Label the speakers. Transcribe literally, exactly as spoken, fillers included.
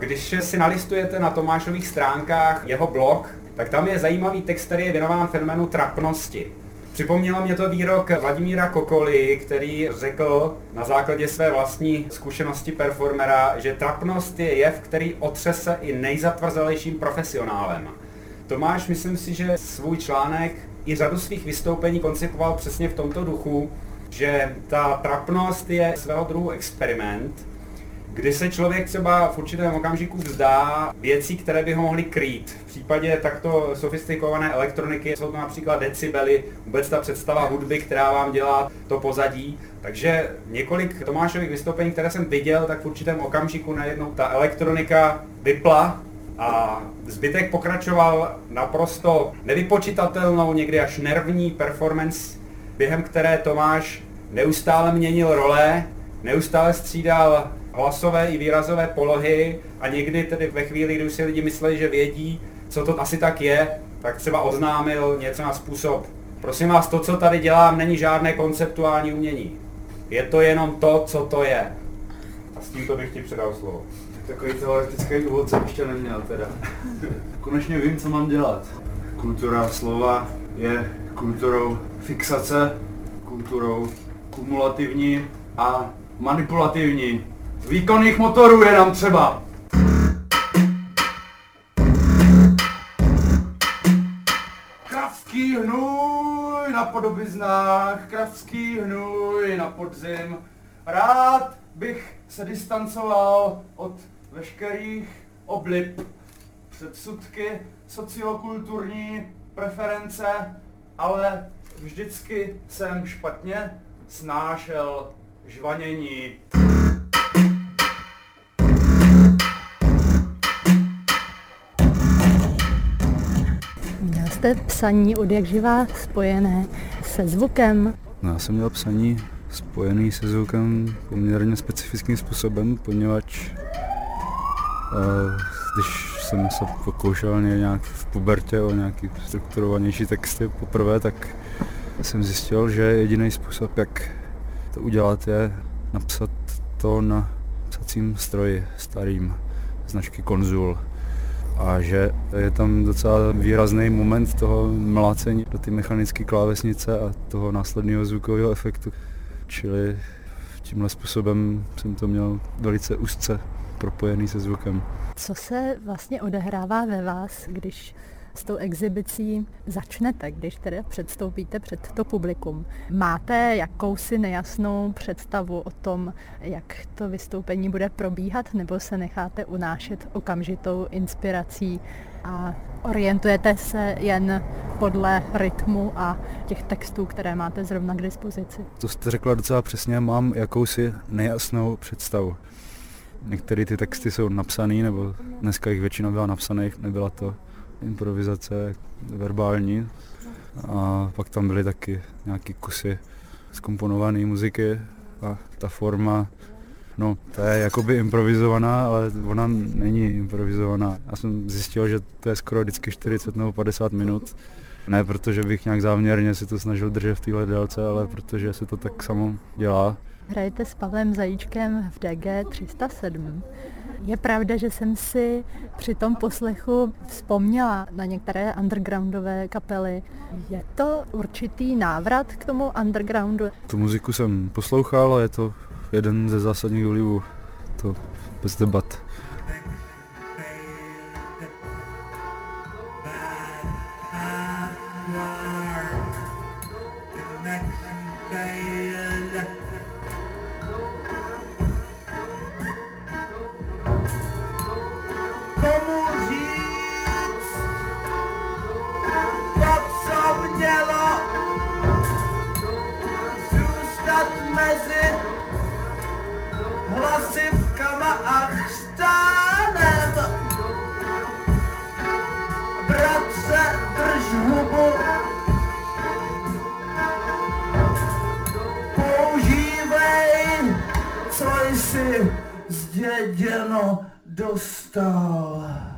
Speaker 1: Když si nalistujete na Tomášových stránkách jeho blog, tak tam je zajímavý text, který je věnován fenoménu trapnosti. Připomnělo mě to výrok Vladimíra Kokoly, který řekl na základě své vlastní zkušenosti performera, že trapnost je jev, který otřese i nejzatvrzelejším profesionálem. Tomáš, myslím si, že svůj článek i řadu svých vystoupení koncipoval přesně v tomto duchu, že ta trapnost je svého druhu experiment, kdy se člověk třeba v určitém okamžiku vzdá věcí, které by ho mohly krýt. V případě takto sofistikované elektroniky jsou to například decibely, vůbec ta představa hudby, která vám dělá to pozadí. Takže několik Tomášových vystoupení, které jsem viděl, tak v určitém okamžiku najednou ta elektronika vypla a zbytek pokračoval naprosto nevypočitatelnou, někdy až nervní performance, během které Tomáš neustále měnil role, neustále střídal hlasové i výrazové polohy a někdy tedy ve chvíli, kdy už si lidi mysleli, že vědí, co to asi tak je, tak třeba oznámil něco na způsob: prosím vás, to, co tady dělám, není žádné konceptuální umění. Je to jenom to, co to je. A s tímto bych ti předal slovo.
Speaker 2: Takový teoretický úvod jsem ještě neměl teda. Konečně vím, co mám dělat. Kultura slova je kulturou fixace, kulturou kumulativní a manipulativní. Výkonných motorů je nám třeba. Kravský hnůj na podobiznách, kravský hnůj na podzim. Rád bych se distancoval od veškerých oblib, předsudky, sociokulturní preference, ale vždycky jsem špatně snášel žvanění.
Speaker 3: Měl jste psaní od jak živá spojené se zvukem?
Speaker 4: No, já jsem měl psaní spojený se zvukem poměrně specifickým způsobem, poněvadž uh, když jsem se pokoušel nějak v pubertě o nějaký strukturovanější texty poprvé, tak jsem zjistil, že jediný způsob, jak to udělat, je napsat to na psacím stroji starým značky Konzul. A že je tam docela výrazný moment toho mlácení do ty mechanické klávesnice a toho následného zvukového efektu. Čili tímhle způsobem jsem to měl velice úzce propojený se zvukem.
Speaker 3: Co se vlastně odehrává ve vás, když s tou exibicí začnete, když tedy předstoupíte před to publikum? Máte jakousi nejasnou představu o tom, jak to vystoupení bude probíhat, nebo se necháte unášet okamžitou inspirací a orientujete se jen podle rytmu a těch textů, které máte zrovna k dispozici?
Speaker 4: To jste řekla docela přesně, mám jakousi nejasnou představu. Některé ty texty jsou napsané, nebo dneska jich většina byla napsaných, nebyla to improvizace verbální. A pak tam byly taky nějaký kusy zkomponované muziky a ta forma, no to je jakoby improvizovaná, ale ona není improvizovaná. Já jsem zjistil, že to je skoro vždycky čtyřicet nebo padesát minut. Ne protože bych nějak záměrně si to snažil držet v téhle délce, ale protože se to tak samo dělá.
Speaker 3: Hrajete s Pavlem Zajíčkem v D G tři sta sedm. Je pravda, že jsem si při tom poslechu vzpomněla na některé undergroundové kapely. Je to určitý návrat k tomu undergroundu?
Speaker 4: Tu muziku jsem poslouchal a je to jeden ze zásadních vlivů. To bez debat.
Speaker 5: Mezi hlasivkama a chřtánem. Bratře, drž hubu, používej, co jsi zděděno dostal.